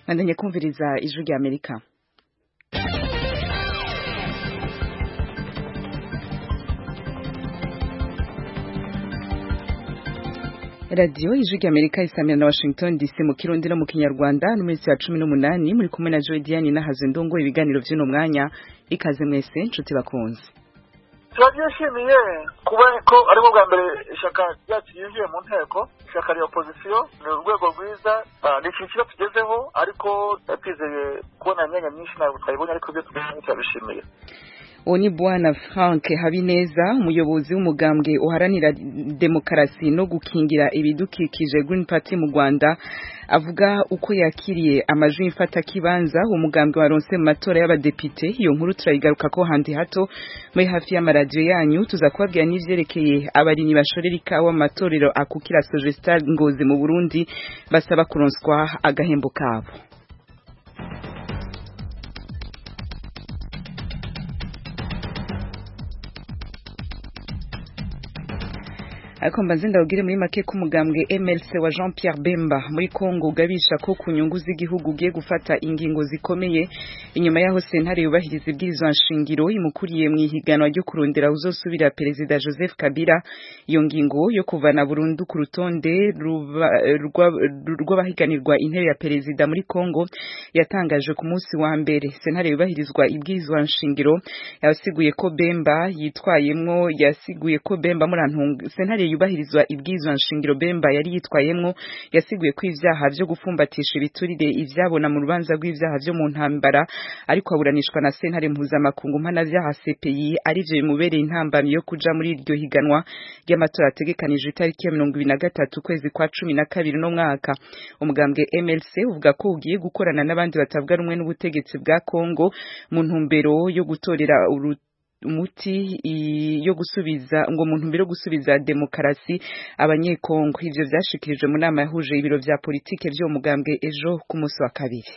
Mandanye kumviriza ijwi rya Amerika. Radio ijwi rya Amerika isamira na Washington DC mu Kirundi no mu Kinyarwanda n'umwezi wa 18 muri kumwe na Joy Diane na Hazendongo ibiganiro by'uno mwanya ikaze mwese nshuti bakunze. Turabyishimiye kuba ko ariko bwa mbere ishaka ryakiriye mu nteko ishaka rya opposition ni urwego rwiza n'ikiciro tugezeho ariko twizeye kubona imyanya myinshi nayo twayibonye ariko byo turabishimiye. Oni Bwana Frank Habineza umuyobozi w'umugambwe uharanira demokarasi no gukingira ibidukikije Green Party mu Rwanda avuga uko yakiriye amajwi mfata kibanza umugambwe waronse mu matora y'abadepite. Iyo nkuru turayigaruka ko handi hato muri hafi y'amaradio yanyu tuzakubabwira n'ivyerekeye abarinyi bashorera ikawa mu matorero akukira Sogestar Ngozi mu Burundi basaba kuronswa agahembo kabo. Ariko mbanzinda ugire muri make ku mugambwe MLC wa Jean Pierre Bemba muri Kongo gabisha ko ku nyungu z'igihugu giye gufata ingingo zikomeye inyuma yaho sentare yubahiriza ibwirizwa nshingiro imukuriye mu ihiganwa ryo kurondera uzosubira perezida Joseph Kabila. Iyo ngingo yo kuvana burundu ku rutonde rw'abahiganirwa intebe ya perezida muri Kongo yatangaje ku munsi wa mbere. Sentare yubahirizwa ibwirizwa nshingiro yasiguye ko Bemba yitwayemwo yasiguye ko Bemba murantunga sentare yubahirizwa ibwirizwa nshingiro Bemba yari yitwayemwo yasiguye ko ivyaha byo gufumbatisha ibiturire ivyabona mu rubanza rw'ivyaha byo mu ntambara ariko aburanishwa na sentare mpuzamakungu mpanavyaha CPI arivyo bimubereye intambamyi yo kuja muri iryo higanwa ry'amatora ategekanijwe itariki ya 2023 kwezi kwa 12 no mwaka. Umugambwe MLC uvuga ko ugiye gukorana n'abandi batavuga rumwe n'ubutegetsi bwa Kongo mu ntumbero yo gutorera umuti yo gusubiza ngo muntu mbere gusubiza demokarasi abanyekongo. Ivyo vyashikirijwe mu nama yahuje ibiro vya politike byo mugambwe ejo ku munsi wa kabiri.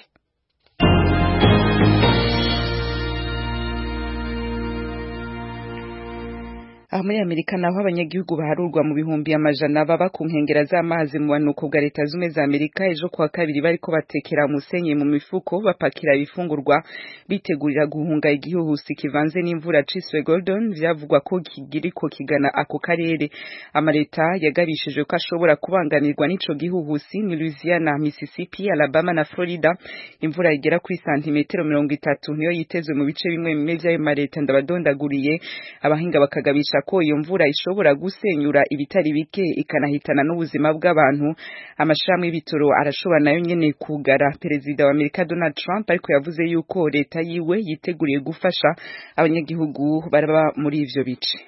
Muri Amerika naho abanyagihugu baharurwa mu bihumbi amajana baba ku nkengera z'amazi mu banuko bwa leta zumwe za Amerika ejo kwa kabiri bariko batekera umusenyi mu mifuko bapakira ibifungurwa bitegurira guhunga igihuhusi kivanze n'imvura ciswe Golden vyavugwa ko kigiriko kigana ako karere. Amareta yagabishije ko ashobora kubanganirwa n'ico gihuhusi ni Louisiana, Mississippi, Alabama na Florida. Imvura igera kuri santimetero 30 niyo yitezwe mu bice bimwe bimwe vy'ayo mareta ndabadondaguriye. Abahinga bakagabisha ko iyo mvura ishobora gusenyura ibitari bike ikanahitana n'ubuzima bw'abantu. Amashami y'ibitoro arashobora nayo nyene kugara. Perezida wa Amerika Donald Trump ariko yavuze yuko leta yiwe yiteguriye gufasha abanyagihugu baraba muri ivyo bice.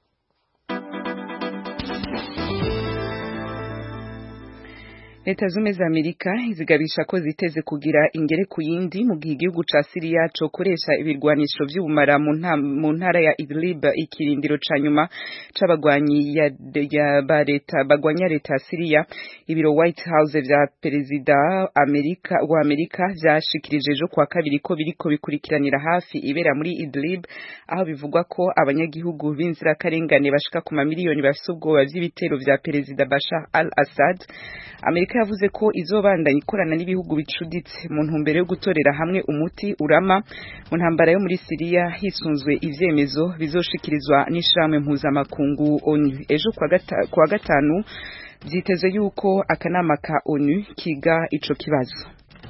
Leta zumwe za Amerika izigabisha ko ziteze kugira ingere ku yindi mu gihe igihugu ca Syria co koresha ibirwanisho vy'ubumara mu ntara ya Idlib ikirindiro ca nyuma c'abagwanyi ya bareta bagwanya leta ya Syria. Ibiro White House vya perezida wa Amerika vyashikirije ejo kwa kabiri ko biriko bikurikiranira hafi ibera muri Idlib aho bivugwa ko abanyagihugu b'inzira karengane bashika ku mamiliyoni bafise ubwoba vy'ibitero vya perezida Bashar al-Assad. Amerika yavuze ko izobandanya ikorana n'ibihugu bicuditse mu ntumbero yo gutorera hamwe umuti urama mu ntambara yo muri Syria hisunzwe ivyemezo bizoshikirizwa n'ishamwe mpuzamakungu ONU. Ejo kwa gatanu vyiteze yuko akanama ka ONU kiga ico kibazo.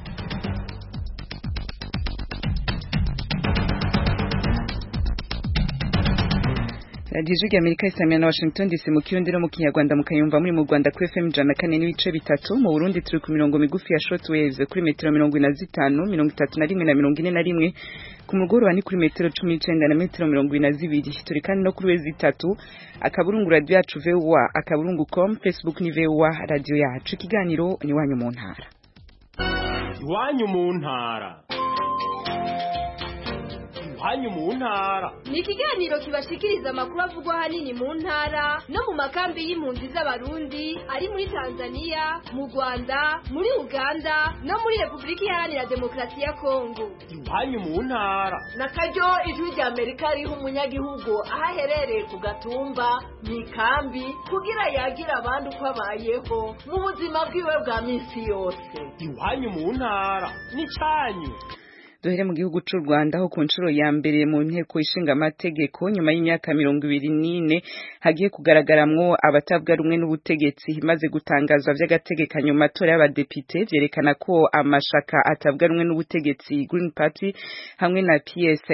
Ijwi rya Amerika isamira na Washington DC mu Kirundi no mu Kinyarwanda mukayumva muri mu Rwanda ku FM 104 n'ibice bitatu. Mu Burundi turi ku mirongo migufi ya shortwaves kuri metero 45, 31 na 41. Ku mugoroba ni kuri metero 19 na metero 22. Turi kandi no kuri wezi 3 akaburungu radio yacu VOA akaburungu.com, Facebook ni VOA radio yacu. Ikiganiro ni wanyu mu ntara. Iwanyu mu ntara. iwanyu mu ntara. Ni ikiganiro kibashikiriza amakuru avugwa hanini mu ntara no mu makambi y'impunzi z'abarundi ari muri Tanzania, mu Rwanda, muri Uganda no muri Republika Iharanira Demokarasi ya Kongo. Iwanyu mu ntara. Na karyo ijwi rya Amerika riha umunyagihugu aho aherereye ku gatumba mu ikambi kugira yagira abandi uko abayeho mu buzima bwiwe bwa minsi yose. Iwanyu mu ntara n'icyanyu. Duhere mu gihugu cy'u Rwanda aho ku nshuro ya mbere mu nteko ishinga amategeko nyuma y'imyaka 24 hagiye kugaragaramwo abatavuga rumwe n'ubutegetsi maze gutangazwa vy'agategekanyo mu matora y'abadepite vyerekana ko amashaka atavuga rumwe n'ubutegetsi Green Party hamwe na PS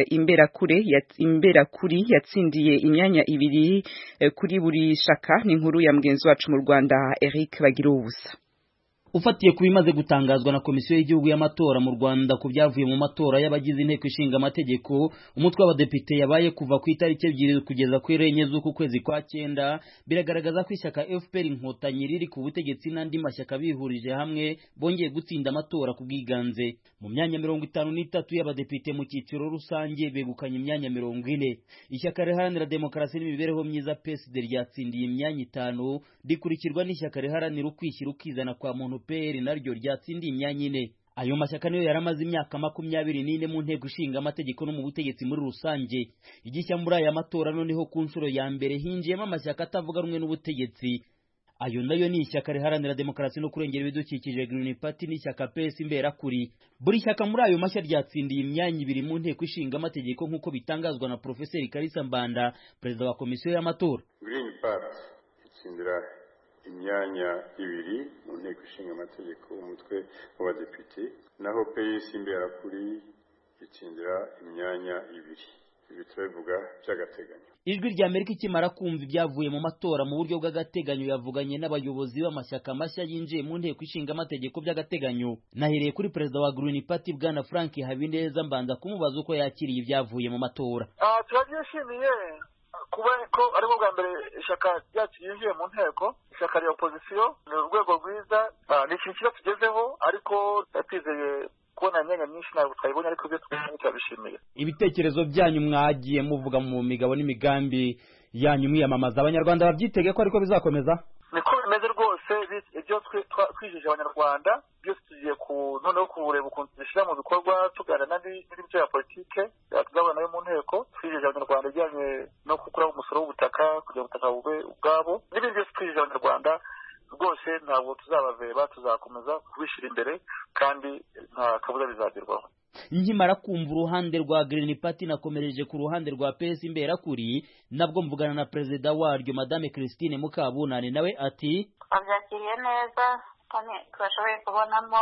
Imberakuri yatsindiye imyanya ibiri kuri buri shaka. Ni inkuru ya mugenzi wacu mu Rwanda Eric Bagirubusa. Ufatiye kubimaze gutangazwa na komisiyo y'igihugu y'amatora mu Rwanda ku byavuye mu matora y'abagize inteko ishinga amategeko, umutwe w'abadepite yabaye kuva ku itariki 2 kugeza ku 4 z'uku kwezi kwa 9, biragaragaza ko ishyaka FPR Inkotanyi riri ku butegetsi n'andi mashyaka bihurije hamwe bongeye gutsinda amatora ku bwiganze. Mu myanya 53 y'abadepite mu cyiciro rusange begukanye imyanya 40. Ishyaka riharanira demokarasi n'imibereho myiza PSD ryatsindiye imyanya 5, rikurikirwa n'ishyaka riharanira ukwishyira ukizana kwa muntu PL naryo ryatsindiye imyanya 4. Ayo mashyaka niyo yaramaze imyaka 24 mu nteko ishinga amategeko no mu butegetsi muri rusange. Igishya muri aya matora noneho ku nshuro ya mbere hinjiyemo amashyaka atavuga rumwe n'ubutegetsi. Ayo nayo ni ishyaka riharanira demokarasi no kurengera ibidukikije Green Party n'ishyaka PS Imberakuri. Buri shyaka muri ayo mashya ryatsindiye imyanya 2 mu nteko ishinga amategeko nk'uko bitangazwa na Professor Kalisa Mbanda, perezida wa komisiyo y'amatora. Green Party itsindira imyanya 2 mu nteko ishinga amategeko umutwe w'abadepite, naho PS Imberakuri itsindira imyanya 2. Ibi turavuga by'agateganyo. Ijwi rya Amerika ikimara kumva ibyavuye mu matora mu buryo bw'agateganyo yavuganye n'abayobozi b'amashyaka mashya yinjiye mu nteko ishinga amategeko by'agateganyo. Nahereye kuri perezida wa Green Party bwana Frank Habineza mbanza kumubaza uko yakiriye ibyavuye mu matora. Turabyishimiye kuba ko ariko bwa mbere ishyaka ryacu yinjiye mu nteko, ishyaka rya opposition ni urwego rwiza, ni ikintu tugezeho, ariko twizeye kubona imyanya myinshi ntabwo twayibonye, ariko byo turabishimiye. Ibitekerezo byanyu mwagiye muvuga mu migabo n'imigambi yanyu mwiyamamaza, abanyarwanda babyitege ko ariko bizakomeza? Niko bimeze rwose, ibyo twijije abanyarwanda byose tugiye noneho kureba ukuntu tubishyira mu bikorwa, tuganira n'ibyo ya politike tuzabona nayo mu nteko. Twijije abanyarwanda ijyanye no gukuraho umusoro w'ubutaka kugira ubutaka bube ubwabo, n'ibindi byose twijije abanyarwanda rwose ntabwo tuzabaveba, tuzakomeza kubishyira imbere kandi nta kabuza bizagerwaho. Nkimara kumva uruhande rwa Green Party nakomereje ku ruhande rwa PS Imberakuri, nabwo mvugana na perezida waryo Madame Christine Mukabunani, nawe ati abyakiriye neza kandi twashoboye kubonamo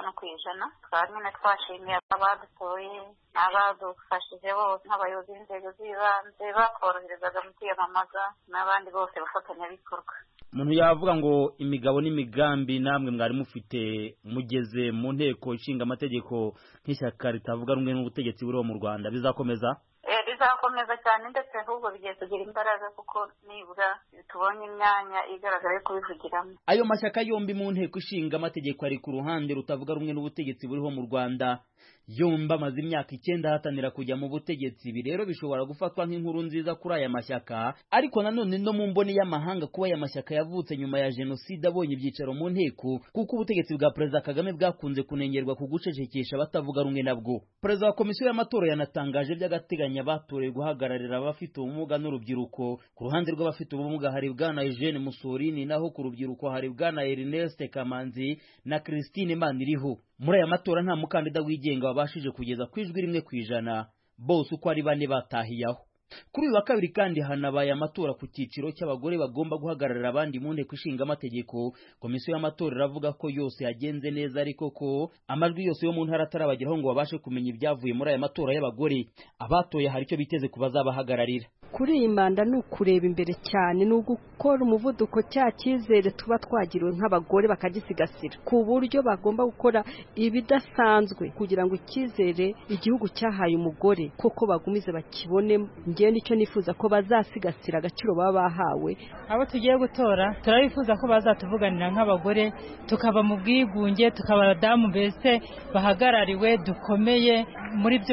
5%. Twanyine twashimiye abadutoye n'abadufashije bose nk'abayobozi b'inzego z'ibanze bakoroherezaga mu kwiyamamaza n'abandi bose bafatanyabikorwa. Umuntu yavuga ngo imigabo n'imigambi namwe mwari mufite mugeze mu nteko ishinga amategeko nk'ishyaka ritavuga rumwe n'ubutegetsi buriho mu Rwanda bizakomeza? Bizakomeza cyane, ndetse ahubwo bigiye kugira imbaraga kuko nibura tubonye imyanya igaragara yo kubivugiramo. Ayo mashyaka yombi mu nteko ishinga amategeko ari ku ruhande rutavuga rumwe n'ubutegetsi buriho mu Rwanda. Yombi amaze imyaka 9 hatanira kujya mu butegetsi. Ibi rero bishobora gufatwa nk'inkuru nziza kuri aya mashyaka, ariko nanone no mu mboni y'amahanga kuba aya mashyaka yavutse nyuma ya jenoside abonye ibyicaro mu nteko, kuko ubutegetsi bwa Perezida Kagame bwakunze kunengerwa ku gucecekesha abatavuga rumwe nabwo. Perezida wa komisiyo y'amatora yanatangaje by'agateganya batorewe guhagararira abafite ubumuga n'urubyiruko. Ku ruhande rw'abafite ubumuga hari bwana Eugene Musorini, naho ku rubyiruko hari bwana Ernest Kamanzi na Christine Maniriho. Muri aya matora nta mukandida wigenga wabashije kugeza ku ijwi 1%, bose uko ari 4 batahiyaho. Kuri uyu wa kabiri kandi hanabaye amatora ku cyiciro cy'abagore bagomba guhagararira abandi mu nteko ishinga amategeko. Komisiyo y'amatora iravuga ko yose yagenze neza, ariko ko amajwi yose yo mu ntara atarabageraho ngo babashe kumenya ibyavuye muri aya matora y'abagore. Abatoye hari icyo biteze kubazabahagararira. Kuri iyi manda ni ukureba imbere cyane, ni ugukora umuvuduko cya cyizere tuba twagiriwe nk'abagore bakagisigasira, ku buryo bagomba gukora ibidasanzwe kugira ngo icyizere igihugu cyahaye umugore koko bagumize bakibone. Ngiye nicyo nifuza ko bazasigasira agaciro baba bahawe. Abo tugiye gutora turabifuza ko bazatuvuganira nk'abagore, tukaba mu bwigunge, tukaba abadamu mbese bahagarariwe dukomeye muri byose.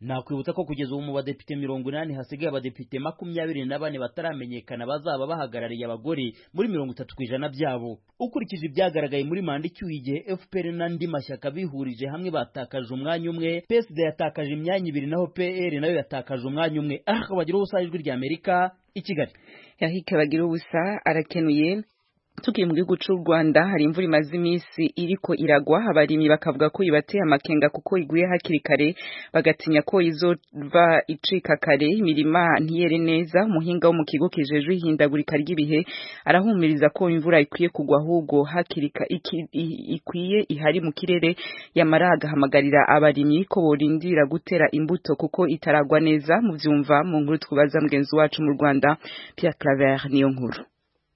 nakwibutsa ko kugeza ubu mu badepite 80 hasigaye abadepite 24 bataramenyekana bazaba bahagarariye abagore muri 30% byabo. Ukurikije ibyagaragaye muri manda icyuye igihe FPR n'andi mashyaka bihurije hamwe batakaje umwanya umwe, PSD yatakaje imyanya 2 naho PR nayo yatakaje umwanya umwe. Bagira ubusa ijwi rya Amerika i Kigali. Yahike bagira ubusa arakenuye. Tugiye mu gihugu cy'u Rwanda hari imvura imaze iminsi iriko iragwa, abarimyi bakavuga ko ibateye amakenga kuko iguye hakiri kare, bagatinya ko izova icika kare imirima ntiyere neza. Umuhinga wo mu kigo kijejwe ihindagurika ry'ibihe arahumiriza ko imvura ikwiye kugwa ahubwo hakiri ikwiye ihari mu kirere, yamara agahamagarira abarimyi ko borindira gutera imbuto kuko itaragwa neza. Mu byumva mu nkuru twubaza mugenzi wacu mu Rwanda Pierre Claver niyo nkuru.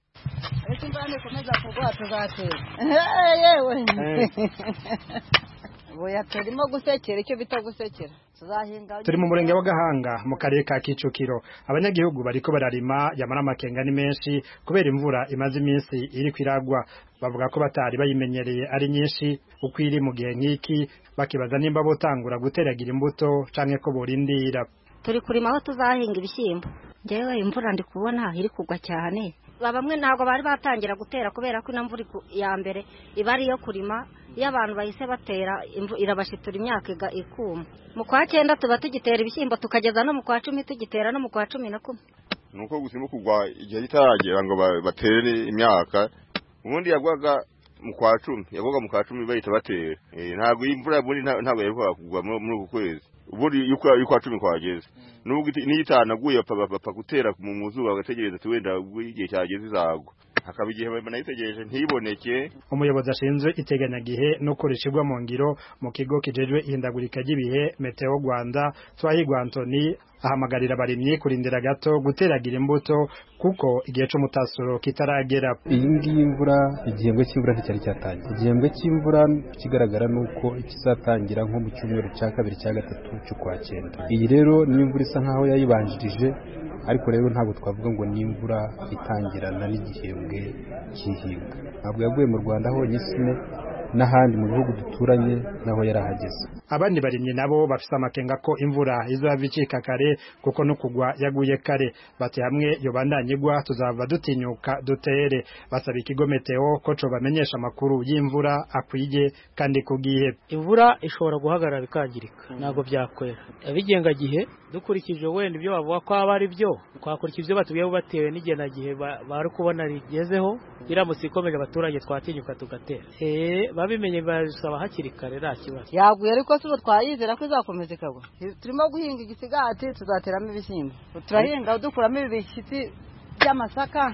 Turimo gusekera icyo bita gusekera. Turi mu murenge wa Gahanga mu karere ka Kicukiro. Abanyagihugu bariko bararima yamara amakenga ni menshi kubera imvura imaze iminsi iri kwiragwa. Bavuga ko batari bayimenyereye ari nyinshi uko iri mu gihe nk'iki, bakibaza nimba botangura guteragira imbuto canke ko borindira. Turi kurima aho tuzahinga ibishyimbo. Ngewe imvura ndi kubona iri kugwa cyane. Bamwe ntabwo bari batangira gutera kubera ko imvura ya mbere iba ari iyo kurima. Iyo abantu bahise batera irabashitura imyaka ikuma. Mu kwa 9 tuba tugitera ibishyimbo tukageza no mu kwa 10 tugitera no mu kwa 11. Nuko gusimo kugwa igihe gitaragera ngo batere imyaka. Ubundi yagwaga mu kwa 10, yagwaga mu kwa 10 bahita batera. Ntabwo imvura bundi ntabwo yavuga kugwa muri uku kwezi. Ubundi yuko 10 kwageze. Nubwo niyitanaguye bapfa gutera mu muzuba bagategereza tuwenda igihe cyageze izagwa. Hakaba igihe banayitegereje ntiboneke. Umuyobozi ashinzwe iteganyagihe no kurishirwa mu ngiro mu kigo kijejwe ihindagurika ry'ibihe Meteo Rwanda Twahirwa Anthony ahamagarira abarimyi kurindira gato guteragira imbuto kuko igihe cy'umutasuro kitaragera. Iyi ngiyi imvura igihembwe cy'imvura nticyari cyatangira. Igihembwe cy'imvura kigaragara nuko ikizatangira nko mu cyumweru cya 2 cya 3 cyo kwa 9. Iyi rero ni imvura isa nkaho yayibanjirije, ariko rero ntabwo twavuga ngo ni imvura itangirana n'igihembwe cy'ihinga. Ntabwo yaguye mu Rwanda honyine, n'ahandi mu bihugu duturanye naho yarahageze. Abandi barimye nabo bafise amakenga ko imvura izova icika kare kuko no kugwa yaguye kare. Bati hamwe yo bandanyigwa tuzava dutinyuka dutere. Basaba ikigo Meteo ko co bamenyesha amakuru y'imvura akwiye kandi kugihe. Imvura ishobora guhagarara bikangirika, nago byakwera. Abigenga gihe dukurikije wenda ibyo bavuga ko aba ari byo, twakurikije ibyo batubwiye batewe n'igena gihe bari kubona rigezeho, biramutse ikomeje abaturage twatinyuka tugatera. Babimenye basaba hakiri kare nta kibazo. Yaguye ariko tubo twayizera ko izakomeza ikagwa. Turimo guhinga igisigati tuzateramo ibishyimbo. Turahinga dukuramo ibishyitsi by'amasaka.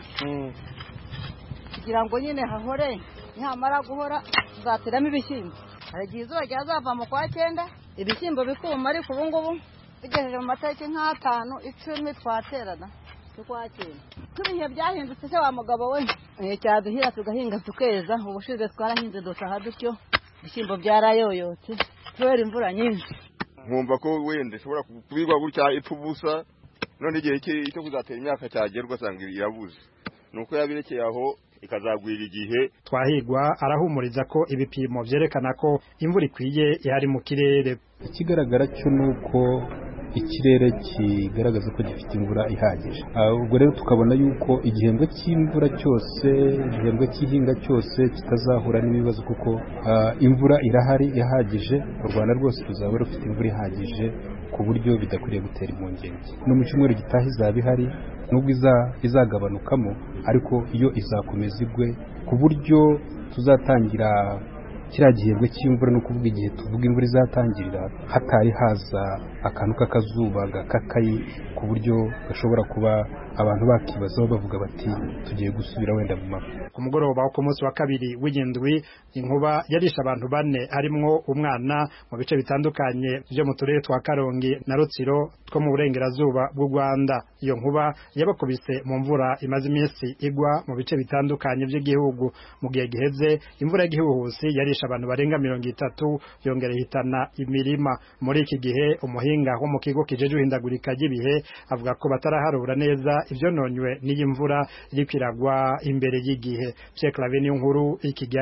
Kugira ngo nyine hahore, nyamara guhora tuzateramo ibishyimbo. Hari igihe izuba ryazava mu kwa 9, ibishyimbo bikuma, ariko ubu ngubu bigejeje mu matariki 5, 10 twaterana. Tukwa 9. Tubihe byahindutse se wa mugabo we. Cyaduhira tugahinga tukeza, ubushize twarahinze dosaha dutyo. Ibishyimbo byarayoyotse kubera imvura nyinshi. Nkumva ko wende shobora kubirwa gutya ipfubusa, none igihe cyo kuzatera imyaka cyagerwa sanga irabuze. Nuko yabirekeye aho ikazagwira igihe. Twahirwa arahumuriza ko ibipimo byerekana ko imvura ikwiye ihari mu kirere. Ikigaragara cyo nuko ikirere kigaragaza ko gifite imvura ihagije. Ubwo rero tukabona yuko igihembwe cy'imvura cyose, igihembwe cy'ihinga cyose kitazahura n'ibibazo kuko imvura irahari ihagije. U Rwanda rwose ruzaba rufite imvura ihagije ku buryo bidakwiriye gutera impungenge. No mu cyumweru gitaha izaba ihari, nubwo izagabanukamo, ariko iyo izakomeza igwe ku buryo tuzatangira kiriya gihembwe cy'imvura, no kuvuga igihe tuvuga imvura izatangirira hatari haza akantu k'akazuba gakakaye ku buryo gashobora kuba abantu bakibazaho bavuga bati tugiye gusubira wenda mu mafu. Ku mugoroba wo ku munsi wa 2 w'indwi, inkuba yarisha abantu 4 harimwo umwana mu bice bitandukanye byo mu turere twa Karongi na Rutsiro two mu burengerazuba bw'u Rwanda. Iyo nkuba yabakubise mu mvura imaze iminsi igwa mu bice bitandukanye by'igihugu. Mu gihe giheze imvura y'igihuhusi yarisha abantu barenga 30, yongera ihitana imirima. Muri iki gihe umuhinga wo mu kigo kijejwe ihindagurika ry'ibihe avuga ko bataraharura neza ivyononywe n'iyi mvura iri kwiragwa imbere y'igihe. Pierre Claver niyo nkuru i Kigali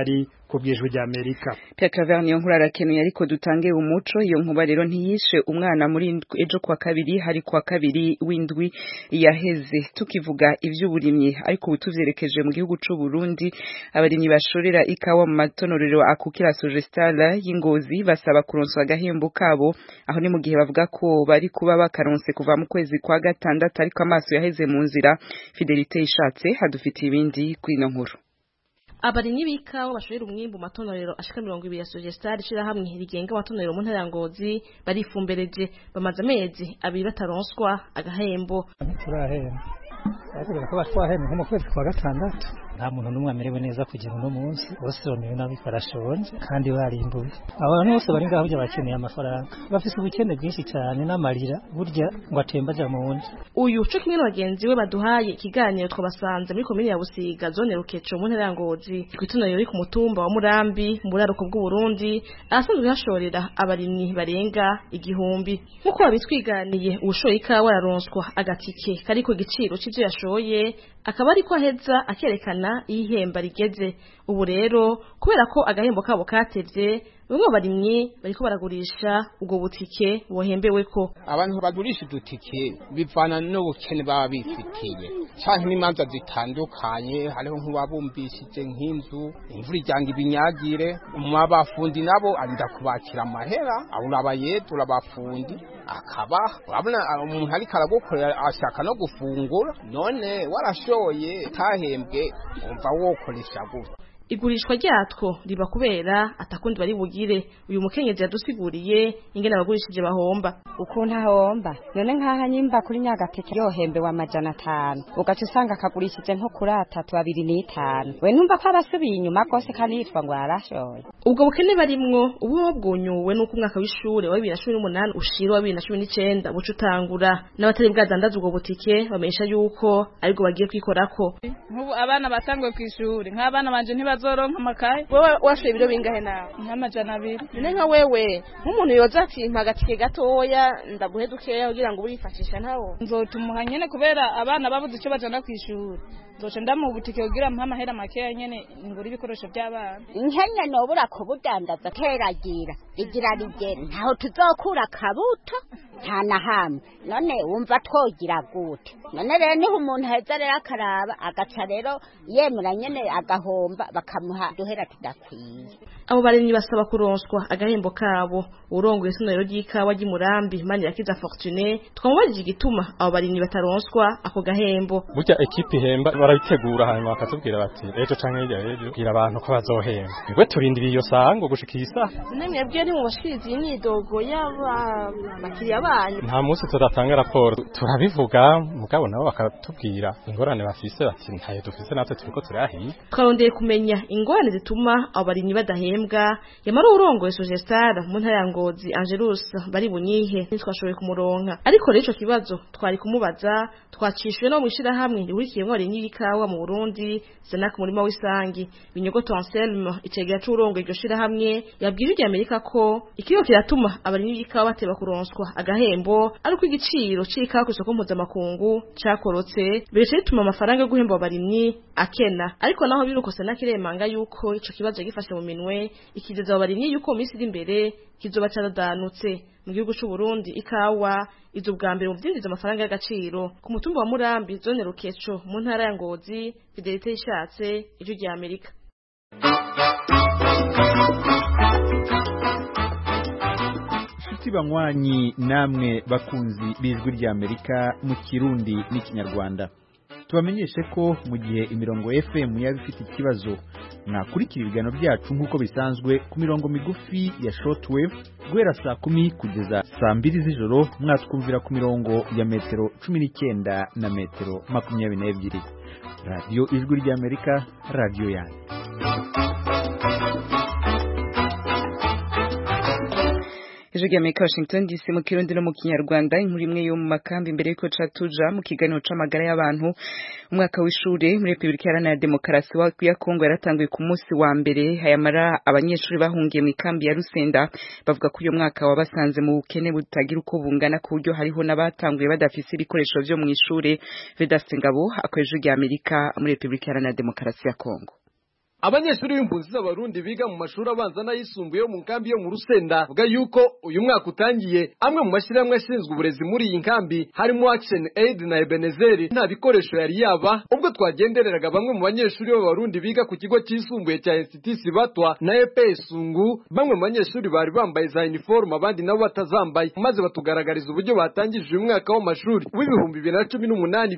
ku bwijwi rya Amerika. Pierre Claver niyo nkuru arakenuye ariko dutange umuco iyo nkuba rero ntiyishe umwana muri ejo kwa kabiri hari kwa kabiri w'indwi yaheze tukivuga ivy'uburimyi ariko butuvyerekeje mu gihugu c'u Burundi abarimyi bashorera ikawa mu matonorero akukira Sogestala y'Ingozi basaba kuronswa agahembo kabo aho ni mu gihe bavuga ko bari kuba bakaronse kuva mu kwezi kwa gatandatu ariko amaso yaheze mu nzira. Fidelite ishatse hadufitiye ibindi kwino nkuru. Abarimyi b'ikawa bashorera umwimbu matonorero ashika 20 ya Sogestala ishira hamwe rigenga matonorero mu ntara ya Ngozi barifumbereje bamaze amezi abiri bataronswa agahembo. Turahemba ariko ko batwahemba nko mu kwezi kwa gatandatu nta muntu n'umwe amerewe neza kugira uno munsi bose bamerewe nabi barashonje kandi barimbuye abantu bose bari ngaho bakeneye amafaranga bafise ubukene bwinshi cyane n'amarira burya ngo atemba aja mu wundi. Uyu cyo kimwe n'abagenzi we baduhaye ikiganiro twabasanze muri komine ya Busiga zone Rukeco mu ntara ya Ngozi kw'itonero riri ku mutumba wa Murambi mu buraruko bw'u Burundi asanzwe hashorera abarimyi barenga 1000 nkuko babitwiganiye ubushoye ikawa yaronswa agatike kari ku giciro c'ivyo yashoye akaba ariko aheza akerekana ihemba rigeze. Ubu rero kubera ko agahembo kabo katevye bamwe barimye bariko baragurisha ubwo butike bohembeweko. Abantu bagurisha udutike bivana n'ubukene baba bifitiye canke n'imanza zitandukanye hariho nk'uwabumbishije nk'inzu imvura ijyanga ibinyagire mu abafundi nabo arinda kubakira amahera abura abayedura abafundi akaba urabona umuntu ariko aragukorera ashaka no gufungura none warashoye tahembwe umva wokoresha gutya. Igurishwa ryatwo riba kubera atakundi bari bugire. Uyu mukenyezi yadusiguriye ingene abagurishije bahomba. Ukuntu ahomba none nkaha nyimba kuri Nyagateke yohembewe 500 ugaca usanga akagurishije nko kuri 325 we numva ko abasubiye inyuma kose kanitwa ngo arashoye. Ubwo bukene barimwo ubu bwunyuwe nuko umwaka w'ishure wa 2018 ushira wa 2019 buca utangura n'abatari bwadandaza ubwo butike bamesha yuko ariko bagiye kwikorako. Nk'ubu abana batangwe kw'ishure nk'abana banje ntibazoronka amakaye. Wewe washoye ibiro bingahe nawe? Nk'200. None nka wewe nk'umuntu yoza ati mpagatike gatoya ndaguhe dukeya kugira ngo urifashisha ntawo nzotumuha nyene kubera abana babuze ico bajana kw'ishure nzoca ndamu butike kugira mpa amahera makeya nyene ngura ibikoresho by'abana. Nkenye nobura kubudandaza teragira igira rigera ntaho tuzokura kabuto nta na hamwe none wumva twogira gute. None rero niho umuntu heza rero akaraba agaca rero yemera nyene agahomba bakamuha duhera tudakwiye. Abo barimyi basaba kuronswa agahembo kabo. Urongoye isomero ry'ikawa ry'Umurambi Manirakiza Fortune twamubajije igituma abo barimyi bataronswa ako gahembo. Burya ekipe ihemba barabitegura hanyuma bakatubwira bati ejo canke ejo gira abantu ko bazohemba. Nibwo turindiriye iyo sango gushikisa. Nemwe bwe ni mu bashirizi imyidogo y'aba bakiriya banyu. Nta munsi turatanga raporo turabivuga mugabo nabo bakatubwira ingorane bafise bati ntaye dufise natwe turiko turahiye. Twarondeye kumenya ingorane zituma abo barimyi badahembwa yamara urongoye Sogestala mu ntara ya Ngozi Angelus bari bunyihe ntitwashoboye kumuronka ariko rero ico kibazo twari kumubaza twacishwe no mwishira hamwe rihurikiyemo abarimyi b'ikawa mu Burundi Senak murima w'isangi Binyogoto Anselme icegera c'urongoye iryo shira hamwe yabwije irya Amerika ko ikiyo kiratuma abarimyi b'ikawa bateba kuronswa agahembo ariko igiciro c'ikawa ku isoko mpuzamakungu cakorotse biretse bituma amafaranga yo guhemba abarimyi akena ariko naho biruko Senak iremanga yuko ico kibazo gifashe mu minwe ikigeza abarimyi yuko mu minsi iri imbere kizoba caradanutse. Mu gihugu c'u Burundi ikawa izo bwa mbere mu byinjiza amafaranga y'agaciro ku mutumba wa Murambi zone Rukeco mu ntara ya Ngozi. Fidelite ishatse ijwi rya Amerika. Shuti banywanyi namwe bakunzi bijwi rya Amerika mu Kirundi n'ikinyarwanda tubamenyeshe ko mu gihe imirongo FM yabifite ikibazo mwakurikira ibiganiro byacu nk'uko bisanzwe ku mirongo migufi ya shortwave guhera saa 10 kugeza saa 2 z'ijoro mwatwumvira ku mirongo ya metero 19 na metero 22. Radio Ijwi rya Amerika, radio yanyu. Ijwi rya Amerika Washington DC mu Kirundi no mu Kinyarwanda inkuru imwe yo mu makambi imbere yuko catuja mu kiganiro c'amagara y'abantu. Umwaka w'ishure muri Republika Iharanira Demokarasi ya Kongo yaratanguye ku munsi wa mbere hayamara abanyeshuri bahungiye mu ikambi ya Rusenda bavuga ko uyu mwaka wabasanze mu bukene butagira uko bungana ku buryo hariho n'abatanguye badafise ibikoresho vyo mu ishure. Vedaste Ngabo akoresha Ijwi rya Amerika muri Republika Iharanira Demokarasi ya Kongo. abanyeshuri b'impunzi z'abarundi biga mu mashuri abanza n'ayisumbuye mu nkambi yo mu Rusenda vuga yuko uyu mwaka utangiye amwe mu mashyirahamwe ashinzwe uburezi muri iyi nkambi harimo Action Aid na Ebenezer nta bikoresho yari yaba ubwo twagendereraga bamwe mu banyeshuri b'abarundi biga ku kigo cyisumbuye cya Institut Sibatwa na EP Sungu. Bamwe mu banyeshuri bari bambaye za uniform abandi nabo batazambaye, maze batugaragariza uburyo batangije uyu mwaka w'amashuri w'ibihumbi 2018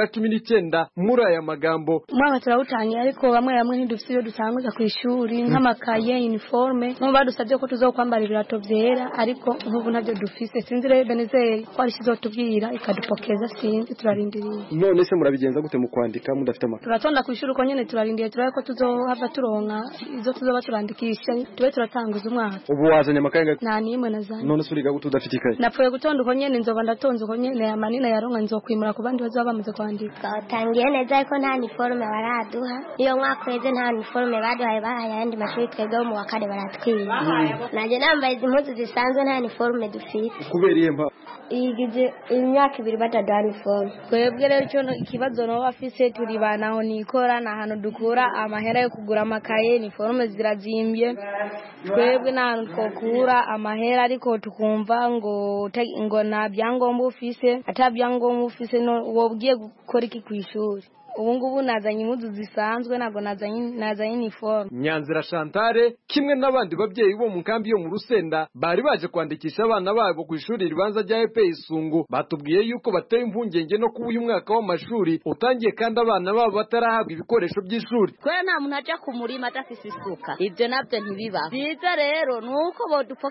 2019 muri aya magambo. Umwaka turawutangiye ariko bamwe ntidufite iyo dusanguza ku ishuri nk'amakaye uniforme no badusabye ko tuzokwambara ibirato byera ariko nk'ubu ntabyo dufise. Sinzi rero Ebenezer ko ari kizotubwira ikadupokeza, sinzi turarindiriye. None se murabigenza gute mu kwandika mudafite amakuru? Turatonda ku ishuri uko nyene turarindiye turaye ko tuzohava turonka izo tuzoba turandikisha tube turatanguza umwaka. Ubu wazanye amakaye nta nimwe nazanye. None se uriga gute udafite ikaye? Napfuye gutonda uko nyene nzoba ndatonze uko nyene ya manina yaronka nzokwimura ku bandi bazaba bamaze kwandika. Tangiye neza ariko nta uniforme baraduha, iyo mwaka weze nta uniforme baduhaye, bahaye ayandi mashuri twebwe mu wa kane baratwiba. Naje nambaye impuzu zisanzwe nta uniforme dufite. Kubera iyo mpa igize imyaka 2 bataduha uniforme. Twebwe rero cyo ikibazo no bafise turi banaho nikora na hano dukura amahera yo kugura amakaye, uniforme zirazimbye. Twebwe na hano twokura amahera ariko tukumva ngo na byangombwa ufise, atabyangombwa ufise no wobwiye gukora iki ku ishuri. Ubu ngubu nazanye impuzu zisanzwe nago nazanye uniforme. Nyanzira Chantale kimwe n'abandi babyeyi bo mu nkambi yo mu Rusenda bari baje kwandikisha abana babo ku ishuri ribanza rya EP Isungu, batubwiye yuko bateye impungenge no kuba uyu mwaka w'amashuri utangiye kandi abana babo batarahabwa ibikoresho by'ishuri. Kwera nta muntu aja ku murima adafise isuka, ibyo nabyo ntibiba. Biza rero nuko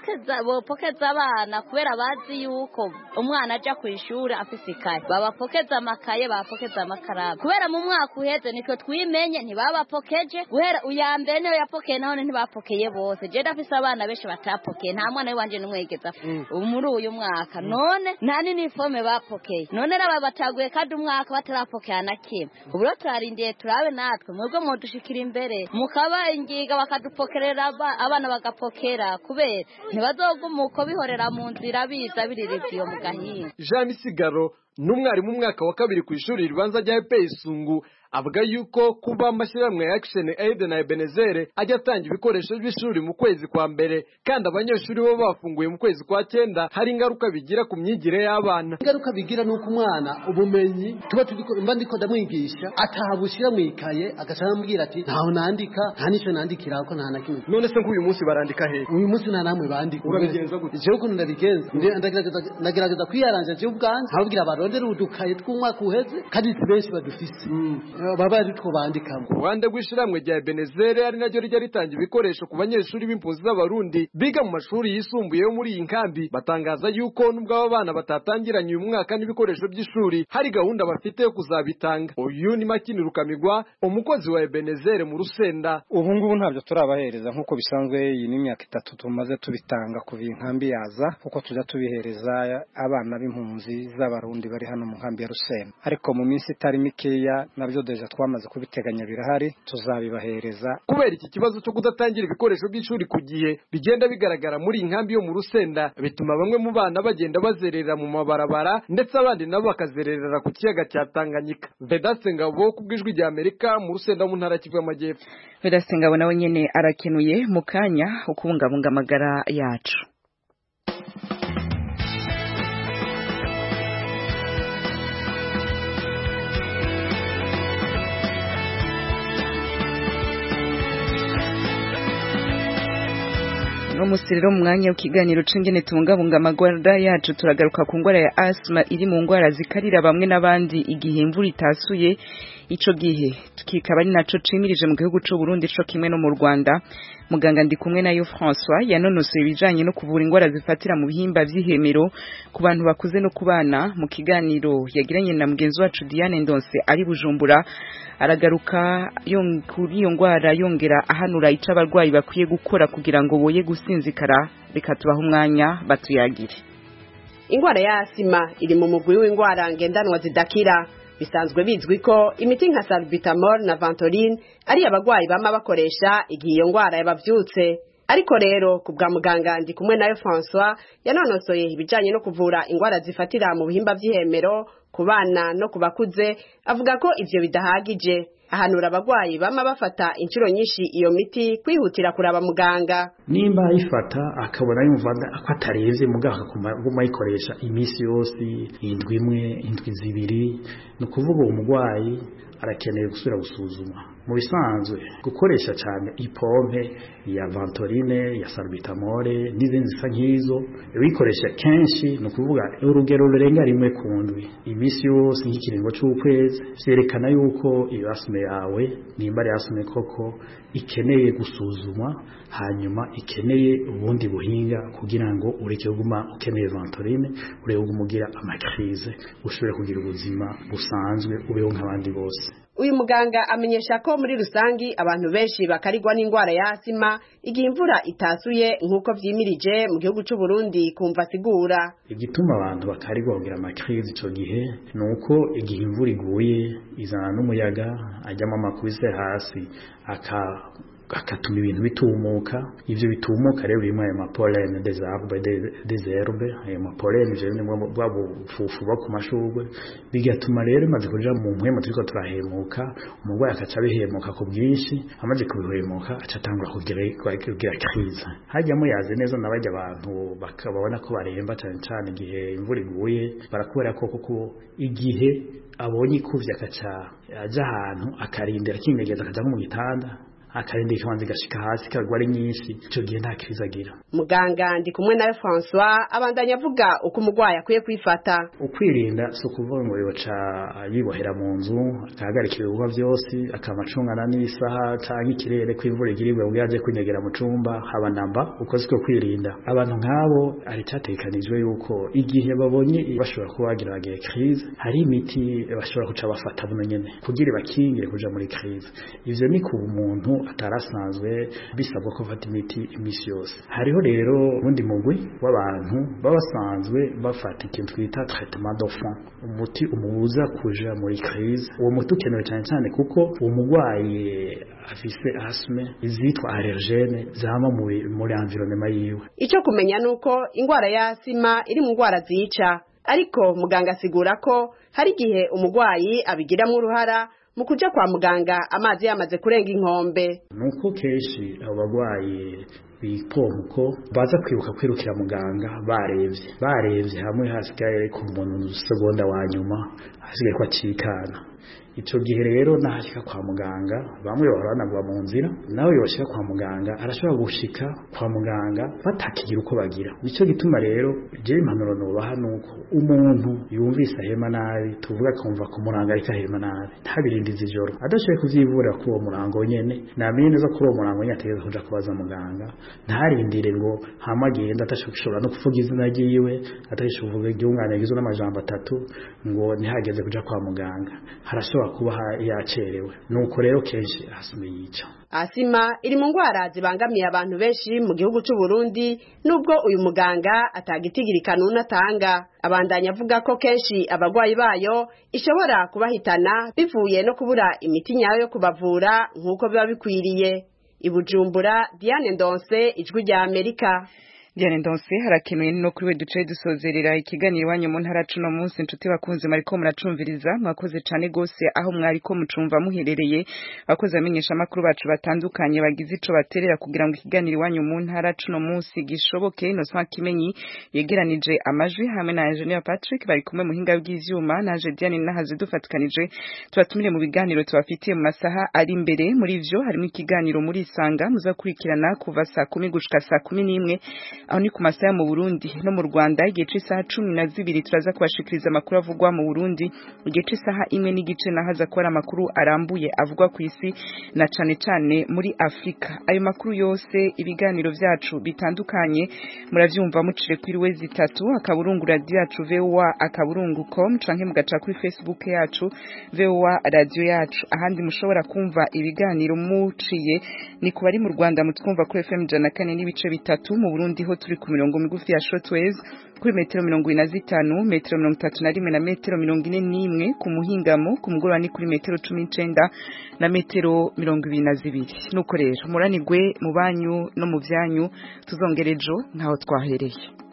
bopokeza abana kubera bazi yuko umwana aja ku ishuri afise ikaye, babapokeza amakaye, babapokeza amakaramu. Kubera mu mwaka uheze niko twimenye ntibabapokeje, guhera uyambere niyo yapokeye none ntibapokeye bose. Je ndafise abana benshi batapokeye, nta mwana wanje numwegeza muri uyu mwaka, none nta uniforme bapokeye, none raba bataguye kandi umwaka batarapokeye na kimwe. Ubu rero turarindiye turabe natwe mwebwe mu dushikira imbere mukaba ingiga bakadupokerera abana bagapokera, kubera ntibazogumuko bihorera mu nzira biza biririvyo mu gahinga. Jean Misigaro n'umwarimu mwaka wa kabiri ku ishuri ribanza rya EP Isungu avuga yuko kuba amashyirahamwe ya Action Aid na Ebenezer ajya atanga ibikoresho by'ishuri mu kwezi kwa mbere kandi abanyeshuri bo bafunguye mu kwezi kwa 9 hari ingaruka bigira ku myigire y'abana. Ingaruka bigira nuko umwana ubumenyi tuba mba ndiko ndamwigisha atahabushyira mu ikaye agashambwira ati ntaho nandika nta nico nandikira ko nta nakimwe. None se nk'uyu munsi barandika he? Uyu munsi nta namwe bandika. Urabigenza gute? Je uko ndabigenza ndagerageza kwiyaranja je ubwanjye habwira abarondera udukaye tw'umwaka uheze kandi benshi badufise. Baba ari two bandikamo. Rwanda rw'ishiramwe rya Ebenezer ari naryo rijya ritanga ibikoresho ku banyeshuri b'impunzi z'abarundi biga mu mashuri yisumbuye yo muri iyi nkambi, batangaza yuko nubwo aba bana batatangiranye uyu mwaka n'ibikoresho by'ishuri hari gahunda bafite yo kuzabitanga. Uyu ni Makini Rukamigwa, umukozi wa Ebenezer mu Rusenda. Ubu ngubu ntabyo turabahereza nk'uko bisanzwe, iyi ni imyaka 3 tumaze tubitanga kuva inkambi yaza, kuko tujya tubihereza abana b'impunzi z'abarundi bari hano mu nkambi ya Rusenda, ariko mu minsi itari mikeya nabyo deja twamaze kubiteganya birahari tuzabibahereza. Kubera iki kibazo cyo kudatangira ibikoresho by'ishuri ku gihe bigenda bigaragara muri inkambi yo mu Rusenda, bituma bamwe mu bana bagenda bazerera mu mabarabara ndetse abandi nabo bakazererera ku kiyaga cya Tanganyika. Vedaste Ngabo kubwijwi rya Amerika mu Rusenda mu ntara y'Kivu y'Amajyepfo. Vedaste Ngabo nawe nyene arakenuye mu kanya ukubungabunga amagara yacu. Umusiriro mu mwanya w'ikiganiro c'ingene tubungabunga amagara yacu turagaruka ku ngwara ya asthma iri mu ngwara zikarira bamwe n'abandi igihe imvura itasuye. Ico gihe kikaba ari naco cimirije mu gihugu c'u Burundi co kimwe no mu Rwanda. Muganga ndi kumwe nayo François yanonosoye ibijanye no kuvura ingwara zifatira mu bihimba vy'ihemero ku bantu bakuze no kubana. Mu kiganiro yagiranye na mugenzi wacu Diane Ndonse ari Bujumbura aragaruka kuri iyo ngwara yongera ahanura ico abarwayi bakwiye gukora kugira ngo boye gusinzikara. Reka tubaha umwanya batuyagire. Ingwara ya asima iri mu mugwi w'ingwara ngendanwa zidakira. Bisanzwe bizwi ko imiti nka salbutamol na ventoline ari abagwayi bama bakoresha igihe iyo ngwara yabavyutse. Ariko rero ku bwa muganga ndi kumwe nayo François yanonosoye ibijanye no kuvura ingwara zifatira mu bihimba vy'ihemero ku bana no ku bakuze, avuga ko ivyo bidahagije. ahanura abagwayi bama bafata inshuro nyinshi iyo miti kwihutira kuraba muganga. Nimba ayifata akabona yumva ko atarevye muganga akaguma ayikoresha iminsi yose, indwi imwe, indwi zibiri, no kuvuga uwo mugwayi arakeneye gusubira gusuzuma. Mu bisanzwe gukoresha cyane ipompe ya Ventoline, ya Salbutamol n'izindi zisa nk'izo bikoresha kenshi, no kuvuga urugero rurenga rimwe ku ndwi, iminsi yose nk'ikiringo cy'ukwezi, vyerekana yuko iyo asme yawe nimba ari asme koko ikeneye gusuzumwa, hanyuma ikeneye ubundi buhinga kugira ngo ureke kuguma ukeneye Ventoline, ureke kumugira amakrize, ushobore kugira ubuzima busanzwe ubeho nk'abandi bose. Uyu muganga amenyesha ko muri rusangi abantu benshi bakarigwa n'indwara ya asima igihe imvura itasuye nk'uko vyimirije mu gihugu cy'u Burundi kumva sigura. Igituma abantu bakarigwa kugira amakrize ico gihe nuko igihe imvura iguye izana n'umuyaga ajyamo amakubise hasi akatuma ibintu bitumuka. Ivyo bitumuka rero bimwe ayo mapollen des herbes, ayo mapollen je ni bwa bufufu bwo ku mashurwe, bigatuma rero maze kuja mu mpwemu turiko turahemuka, umugwayi akaca bihemuka ku bwinshi, amaze kubihemuka acatangura kugira crise. Hajyamo yaze neza n'abajya abantu bakabona ko baremba cyane igihe imvura iguye, barakubera ko kuko igihe abonye ikuvya akaca aja ahantu akarindira kinegeza akaja mu gitanda akarindira ikibanza gashika hasi kagwa ari nyinshi, ico gihe nta kizagira. Muganga ndi kumwe nawe François abandanya avuga uko umugwayi akwiye kwifata. Ukwirinda so kuvuga ngo yoca yibohera mu nzu akahagarika ibikorwa byose, akamacungana n'isaha canke ikirere kw'imvura igiribwe ngo yaje kwinyegera mu cumba haba namba, uko siko kwirinda. Abantu nk'abo ari cyatekanijwe yuko igihe babonye bashobora kuba bagira bagiye crise, hari imiti bashobora kuca bafata buno nyene kugira bakingire kuja muri crise. Ivyo ni ku muntu atarasanzwe bisabwa ko fata imiti imisi yose. Hariho rero ubundi mugwi w'abantu babasanzwe bafata ikintu twita traitement d'enfant, umuti umubuza kuja muri crise. Uwo muti ukenewe cyane cyane kuko uwo mugwayi afise asme izitwa allergene zama muri environnement yiwe. Ico kumenya nuko ingwara ya asima iri mu ngwara zica, ariko muganga asigura ko hari gihe umugwayi abigiramo uruhara mu kuja kwa muganga amazi yamaze kurenga inkombe. Nuko keshi abagwayi bipomko baza kwibuka kwirukira muganga barevye hamwe hasigaye ku muntu segonda wa nyuma hasigaye ko acikana. Ico gihe rero nahashika kwa muganga bamwe baranagwa mu nzira, nawe yoshika kwa muganga arashobora gushika kwa muganga batakigira uko bagira. Nico gituma rero je impanuro nobaha nuko umuntu yumvise ahema nabi, tuvuga kumva ko muranga ariko ahema nabi, ntabirindiza ijoro adashoboye kuvyivura ko uwo murango nyene, namenye neza ko uwo murango nyene ategeza kuja kubaza muganga, ntarindire ngo hamagenda atashobora no kuvuga izina ryiwe, atashobora ibyungane gizo n'amajambo 3 ngo nihageze kuja kwa muganga, harashobora kuba yacerewe. Nuko rero kenshi asime yica. Asima iri mu ngwara zibangamiye abantu benshi mu gihugu cy'u Burundi, nubwo uyu muganga atagitigirikana unatanga. Abandanya avuga ko kenshi abagwayi bayo ishobora kubahitana bivuye no kubura imiti nyayo yo kubavura nk'uko biba bikwiriye. Ibujumbura, Diane Ndonse, Ijwi rya Amerika. Diane Ndonse harakenuye no kuri we duce dusozerera ikiganiro wanyu mu ntara cuno munsi. Inshuti bakunze mariko muracumviriza, mwakoze cane gose aho mwariko mucumva muherereye, bakoze amenyesha makuru bacu batandukanye bagize ico baterera kugira ngo ikiganiro wanyu mu ntara cuno munsi gishoboke. Innocent Kimenyi yegeranije amajwi hamwe na Engineer Patrick bari kumwe muhinga w'ivyuma, naje Diane nahaze dufatikanije tubatumire mu biganiro tubafitiye mu masaha ari imbere. Muri ivyo harimo ikiganiro muri Isanga muzakurikirana kuva saa 10 gushika saa 11 aho ni ku masaha mu Burundi no mu Rwanda. Igihe cy'isaha 12 turaza kubashikiriza amakuru avugwa mu Burundi, igihe cy'isaha 1 n'igice nahaza ko ari amakuru arambuye avugwa ku isi na cane muri Afrika. Ayo makuru yose ibiganiro vyacu bitandukanye muravyumva mucire kuri wezi 3 akaburungu radio yacu voa.com canke mugaca kuri Facebook yacu voa radio yacu. Ahandi mushobora kumva ibiganiro muciye ni ku bari mu Rwanda mutwumva kuri FM 104 n'ibice 3, mu Burundi ho turi ku mirongo migufi ya shortwave kuri metero 45, metero 31 na metero 41, ku muhingamo ku mugoroba ni kuri metero 19 na metero 22. Nuko rero muranigwe mu banyu no mu vyanyu, tuzongerejo ntaho twahereye.